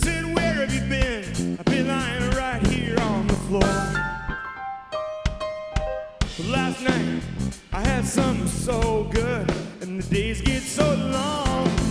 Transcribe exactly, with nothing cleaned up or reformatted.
said, where have you been? I've been lying right here on the floor. But last night I had something so good, and the days get so long.